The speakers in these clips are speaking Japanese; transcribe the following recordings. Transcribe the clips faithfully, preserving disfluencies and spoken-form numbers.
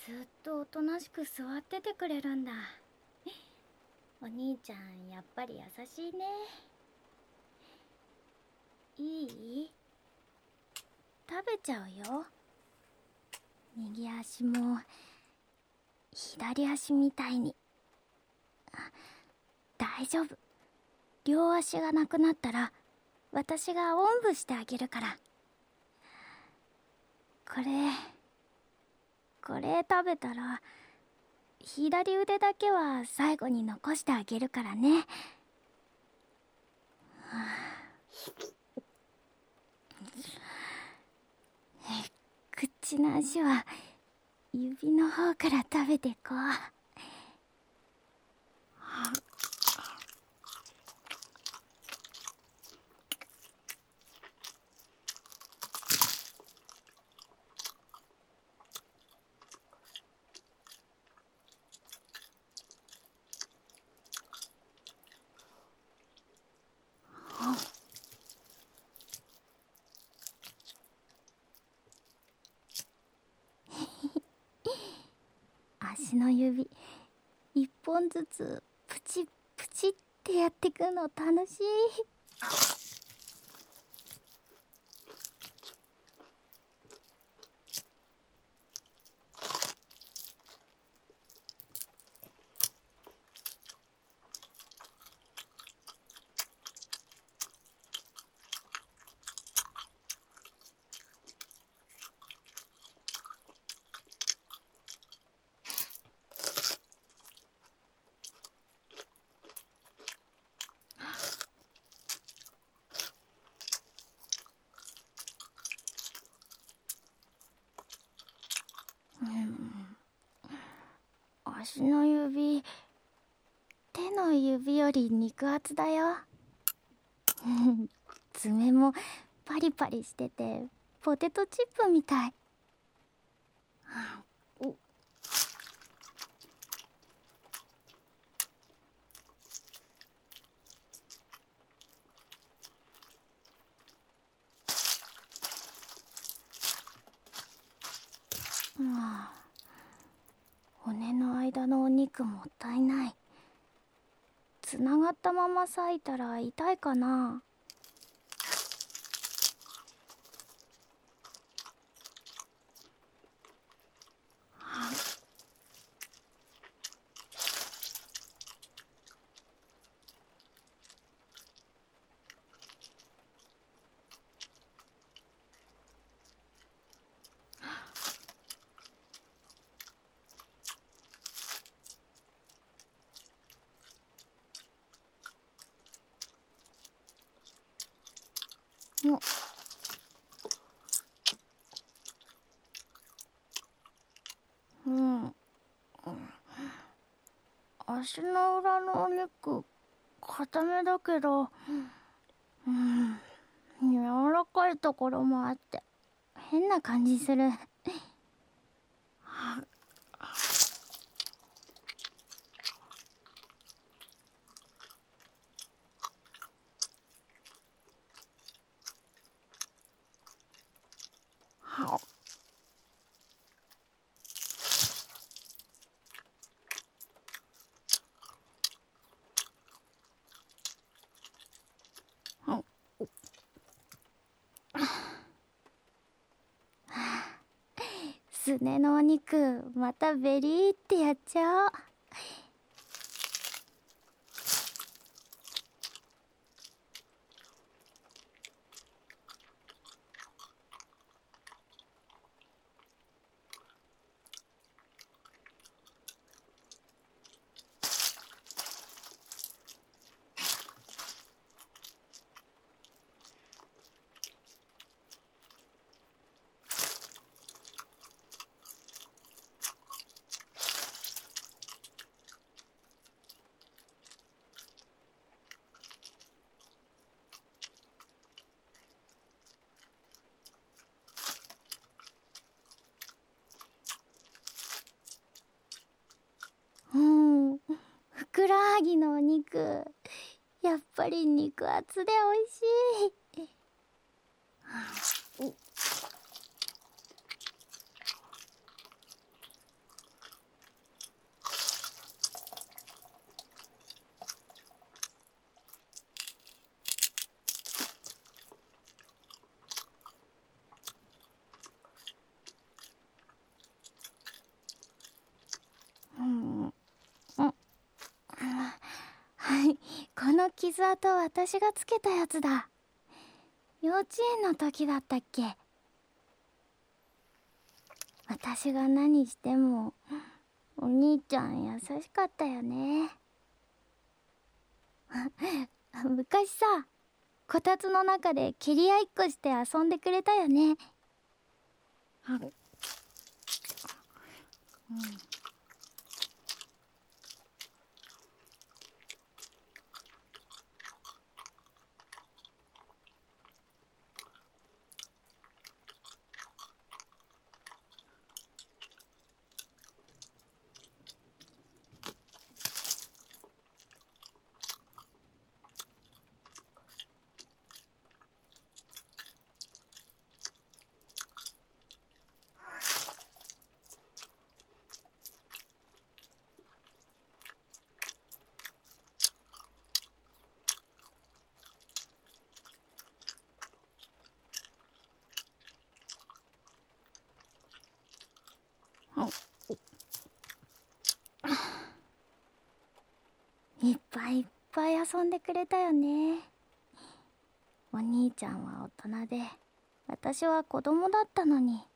ずっとおとなしく座っててくれるんだ。お兄ちゃんやっぱり優しいね。いい？食べちゃうよ。右足も左足みたいに。大丈夫。両足がなくなったら私がおんぶしてあげるから。これこれ食べたら左腕だけは最後に残してあげるからね。口の足は指の方から食べてこう。足の指一本ずつプチプチってやってくの楽しい。足の指、手の指より肉厚だよ。爪もパリパリしててポテトチップみたい。おああ、骨の間のお肉もったいない。つながったまま裂いたら痛いかな。おうん、足の裏のお肉固めだけど、うん、柔らかいところもあって変な感じする。すねのお肉またベリーってやっちゃおう。うん、ふくらはぎのお肉やっぱり肉厚でおいしい。はあ、 おの傷跡私がつけたやつだ。幼稚園の時だったっけ。私が何してもお兄ちゃん優しかったよね。昔さ、こたつの中で蹴り合いっこして遊んでくれたよね。うん、いっぱいいっぱい遊んでくれたよね。お兄ちゃんは大人で私は子供だったのに。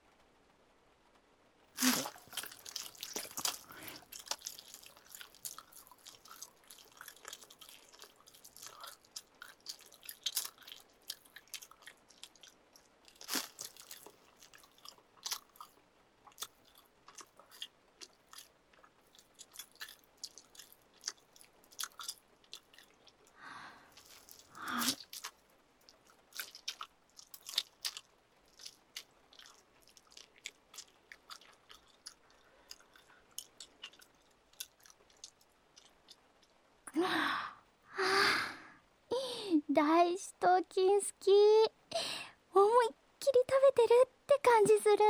大四頭筋好き。思いっきり食べてるって感じする。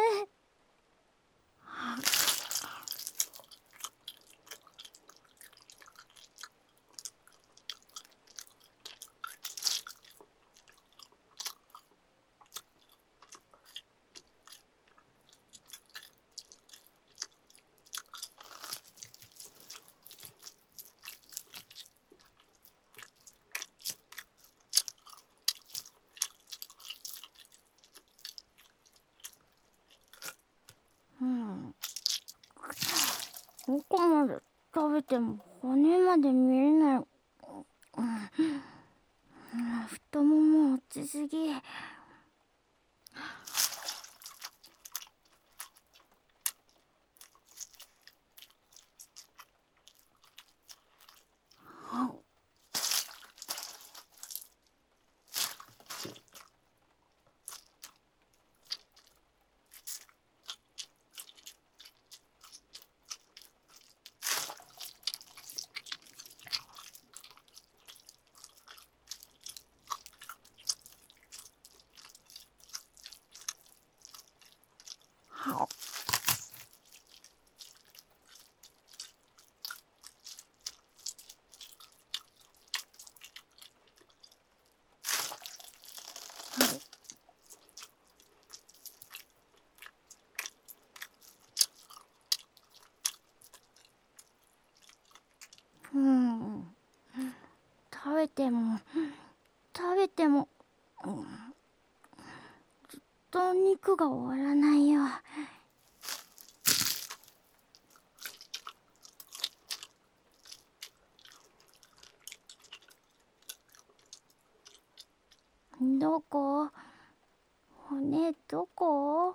うん。どこまで食べても骨まで見えない。うん、太もも落ちすぎ。うん、食べても食べても、うん、ずっと肉が終わらないよ。どこ？骨どこ？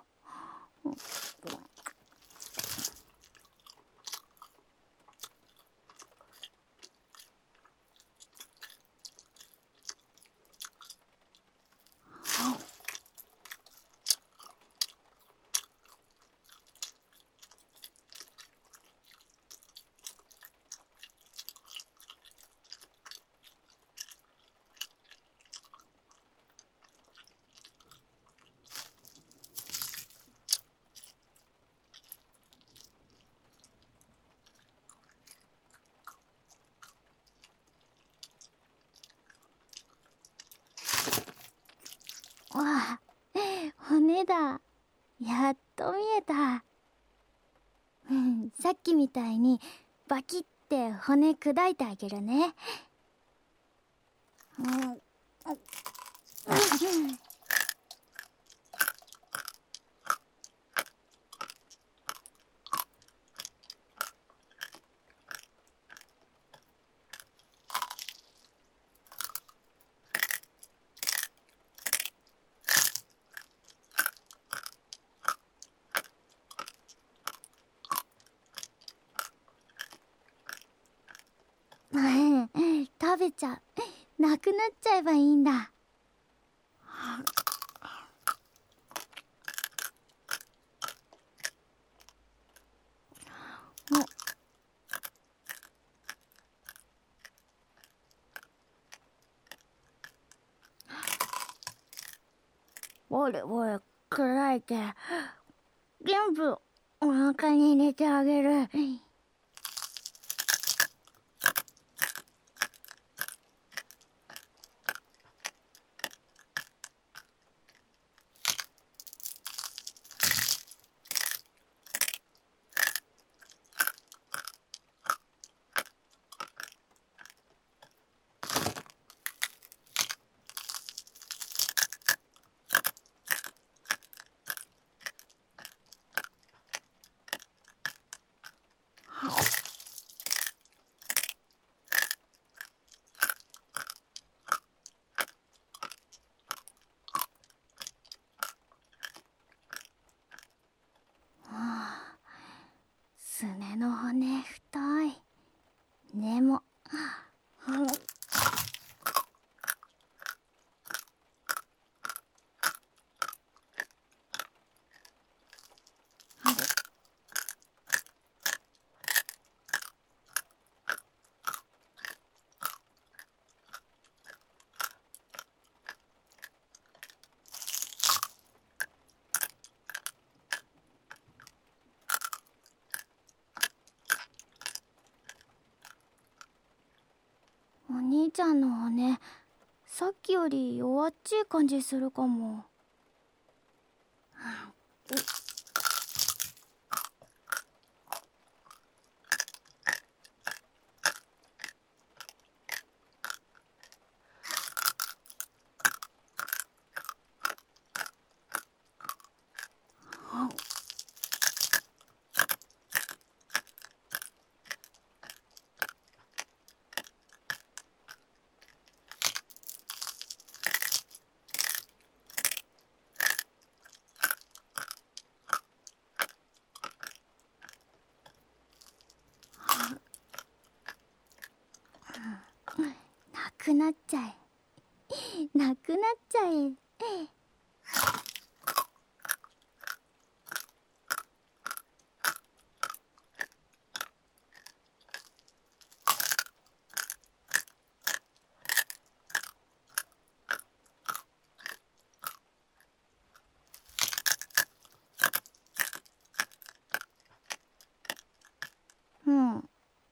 ああ、骨だ。やっと見えた。うん、さっきみたいにバキって骨砕いてあげるね。 食べちゃう。なくなっちゃえばいいんだ。おれおれ、暗いけ。全部お腹に入れてあげる。すねの骨太い。でもお兄ちゃんの骨、さっきより弱っちい感じするかも。なくなっちゃえ。なくなっちゃえ。うん。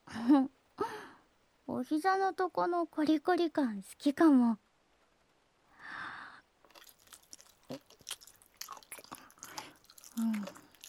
お膝のとこのコリコリ感好きかも。うん。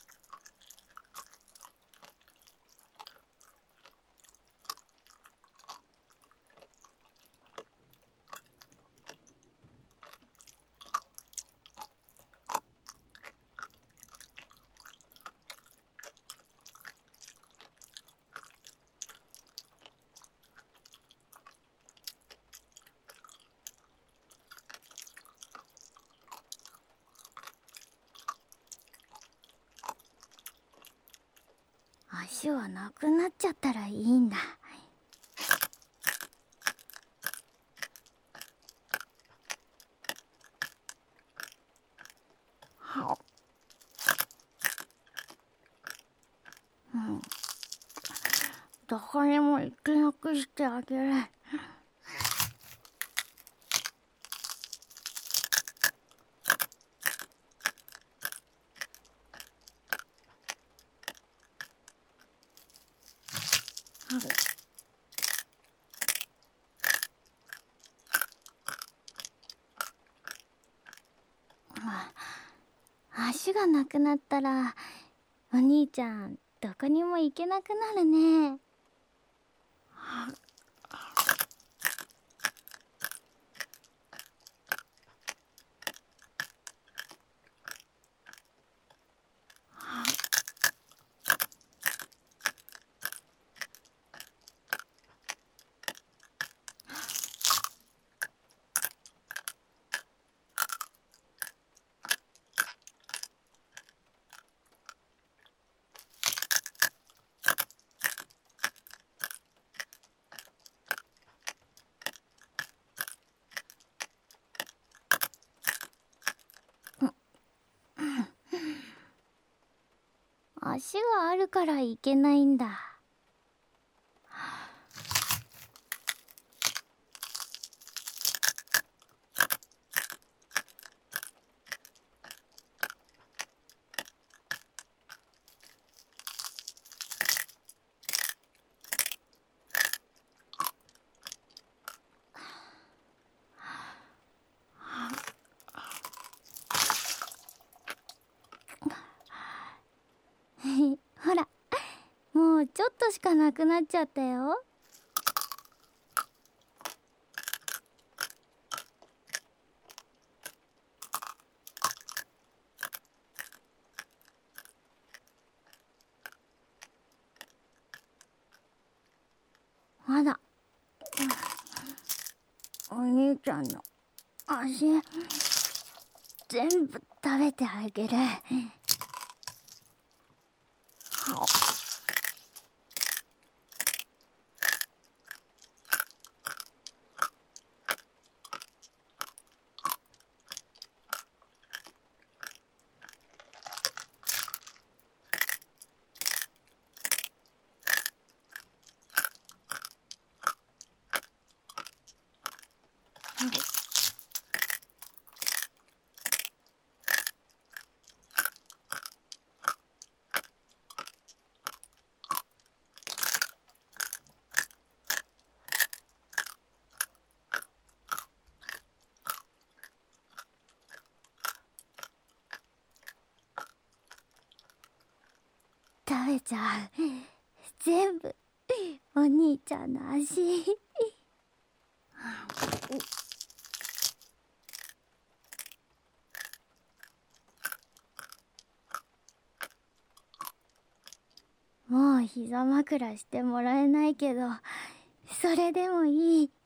足はなくなっちゃったらいいんだ。うん。どこにも行けなくしてあげる。足がなくなったらお兄ちゃんどこにも行けなくなるね。 足があるからいけないんだ。ほら、もうちょっとしかなくなっちゃったよ。まだ、お兄ちゃんの足全部食べてあげる。食べちゃう。全部お兄ちゃんの足。もう膝枕してもらえないけど、それでもいい。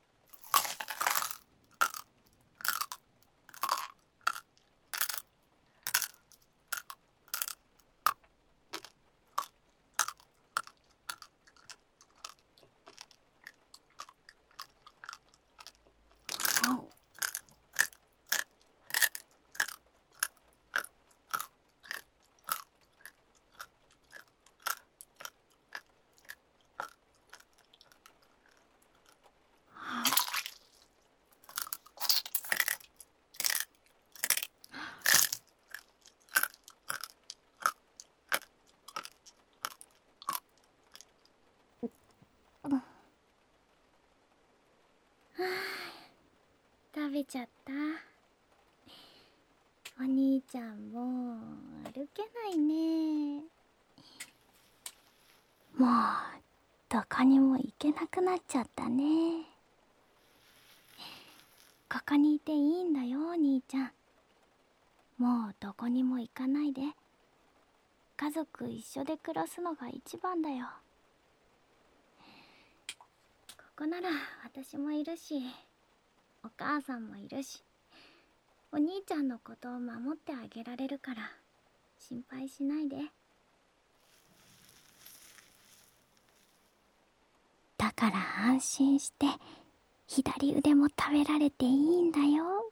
食べちゃった。お兄ちゃんもう歩けないね。もうどこにも行けなくなっちゃったね。ここにいていいんだよ、お兄ちゃん。もうどこにも行かないで。家族一緒で暮らすのが一番だよ。ここなら私もいるし、お母さんもいるし、お兄ちゃんのことを守ってあげられるから心配しないで。だから安心して左腕も食べられていいんだよ。